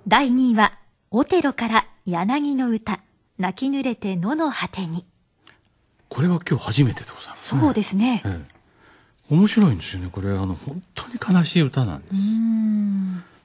第2位はオテロから柳の歌、泣き濡れて野の果てに。 これは今日初めてでございますね。 そうですね、 面白いんですよね。これ本当に悲しい歌なんです。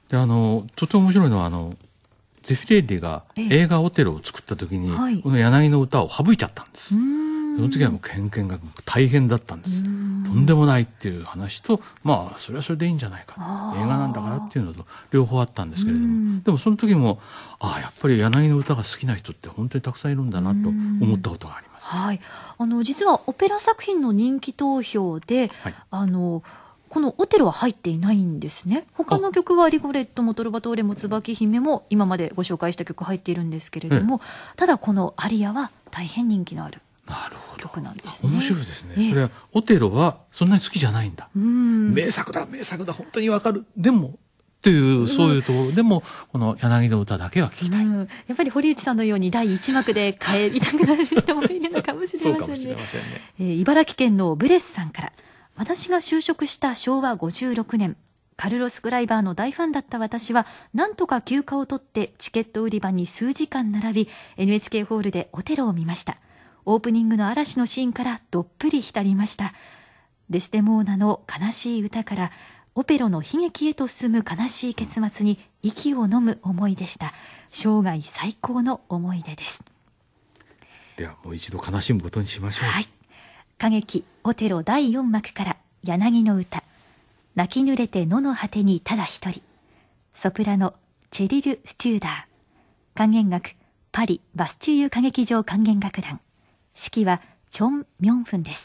でとても面白いのはゼフィレッリが映画オテロを作った時に、この柳の歌を省いちゃったんです。その時はもうけんけんが大変だったんです。とんでもないっていう話と、まあそれはそれでいいんじゃないか、映画なんだからっていうのと両方あったんですけれども、でもその時もやっぱり柳の歌が好きな人って本当にたくさんいるんだなと思ったことがあります。 はい、実はオペラ作品の人気投票で、このオテロは入っていないんですね。他の曲はリゴレットもトルバトーレも椿姫も今までご紹介した曲入っているんですけれども、ただこのアリアは大変人気のある曲なんですね。 面白いですね。それはオテロはそんなに好きじゃないんだ。名作だ本当にわかる。でもっていうそういうところでもこの柳の歌だけは聞きたい。 やっぱり堀内さんのように第一幕で帰りたくなる人もいるのかもしれませんね。 そうかもしれませんね。 茨城県のブレスさんから、私が就職した昭和56年、カルロス・グライバーの大ファンだった私は、なんとか休暇を取ってチケット売り場に数時間並び、NHK ホールでオテロを見ました。オープニングの嵐のシーンからどっぷり浸りました。デスデモーナの悲しい歌から、オペロの悲劇へと進む悲しい結末に息を飲む思いでした。生涯最高の思い出です。 ではもう一度悲しむことにしましょう。 はい。歌劇オテロ第4幕から柳の歌、泣き濡れて野の果てにただ一人。ソプラノチェリル・スチューダー。管弦楽パリバスチューユ歌劇場管弦楽団。指揮はチョン・ミョンフンです。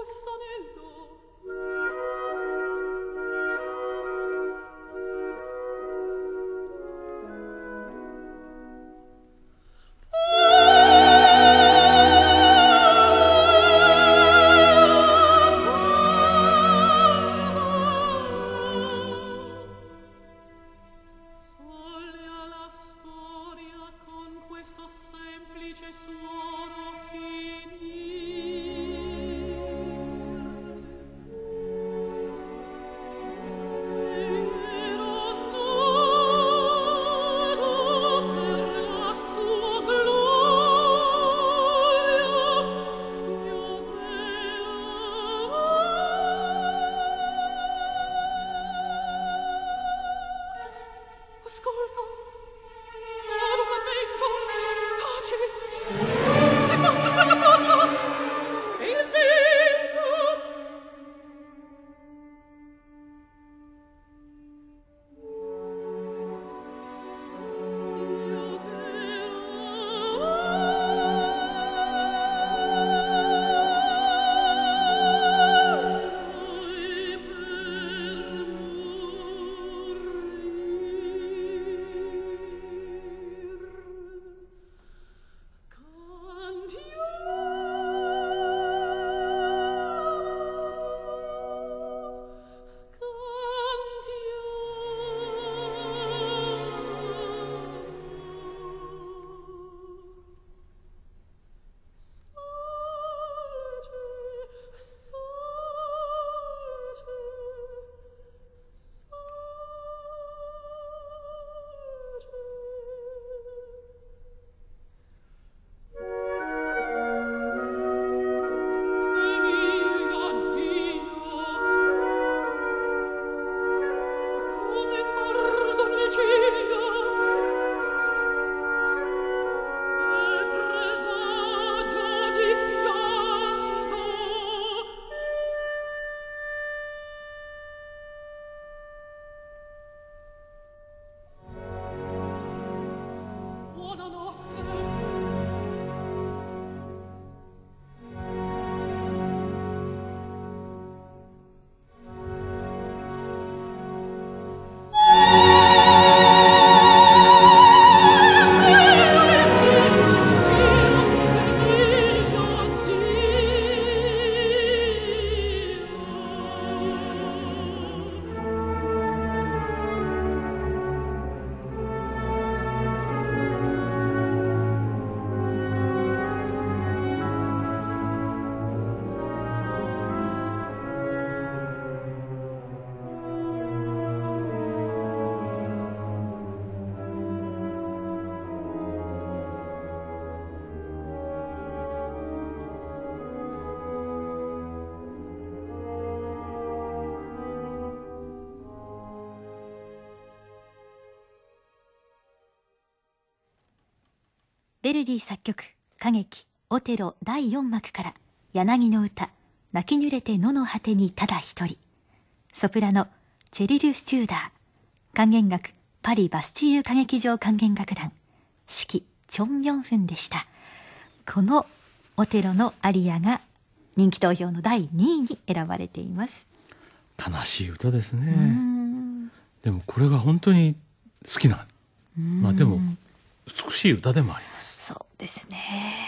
ヴェルディ作曲歌劇オテロ第4幕から柳の歌泣き濡れて野の果てにただ一人、ソプラノチェリル・スチューダー、管弦楽パリバスチーユ歌劇場管弦楽団、指揮チョン・ミョンフンでした。このオテロのアリアが人気投票の第2位に選ばれています。 悲しい歌ですね。でもこれが本当に好きな、まあでも美しい歌でもあります。 そうですね。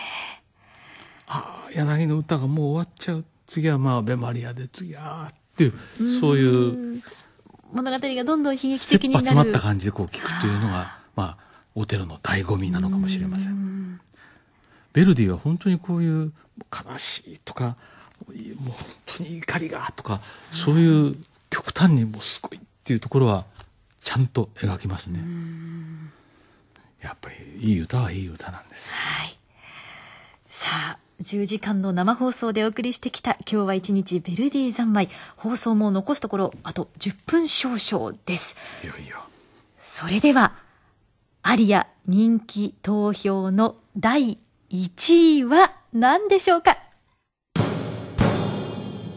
ああ、柳の歌がもう終わっちゃう、次はまあアベマリアで、次はっていう、そういう物語がどんどん悲劇的になる、 切羽詰まった感じでこう聞くというのがまあオテロの醍醐味なのかもしれません。ヴェルディは本当にこういう悲しいとかもう本当に怒りがとか、そういう極端にもうすごいっていうところはちゃんと描きますね。やっぱりいい歌はいい歌なんです。 はい、さあ10時間の生放送でお送りしてきた今日は一日ヴェルディ三昧、放送も残すところあと10分少々です。 いよいよ。 それではアリア人気投票の第1位は何でしょうか。